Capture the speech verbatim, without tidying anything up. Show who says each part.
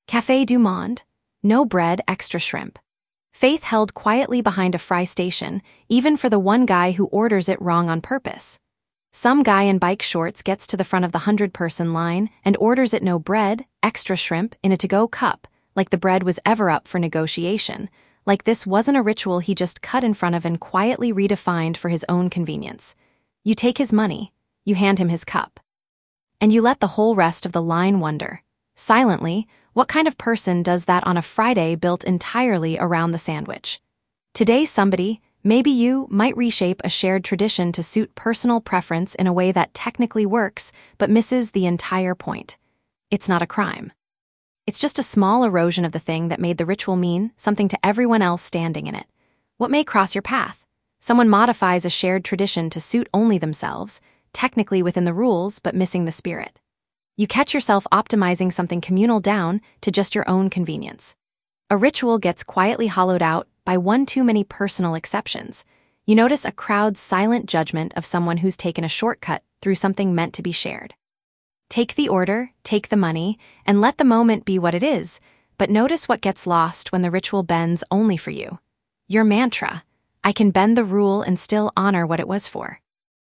Speaker 1: Café du Monde. No bread, extra shrimp. Faith held quietly behind a fry station, even for the one guy who orders it wrong on purpose. Some guy in bike shorts gets to the front of the hundred-person line and orders it no bread, extra shrimp in a to-go cup, like the bread was ever up for negotiation, like this wasn't a ritual he just cut in front of and quietly redefined for his own convenience. You take his money, you hand him his cup. And you let the whole rest of the line wonder, silently, what kind of person does that on a Friday built entirely around the sandwich? Today somebody, maybe you, might reshape a shared tradition to suit personal preference in a way that technically works but misses the entire point. It's not a crime. It's just a small erosion of the thing that made the ritual mean something to everyone else standing in it. What may cross your path? Someone modifies a shared tradition to suit only themselves, technically within the rules but missing the spirit. You catch yourself optimizing something communal down to just your own convenience. A ritual gets quietly hollowed out by one too many personal exceptions. You notice a crowd's silent judgment of someone who's taken a shortcut through something meant to be shared. Take the order, take the money, and let the moment be what it is, but notice what gets lost when the ritual bends only for you. Your mantra, I can bend the rule and still honor what it was for.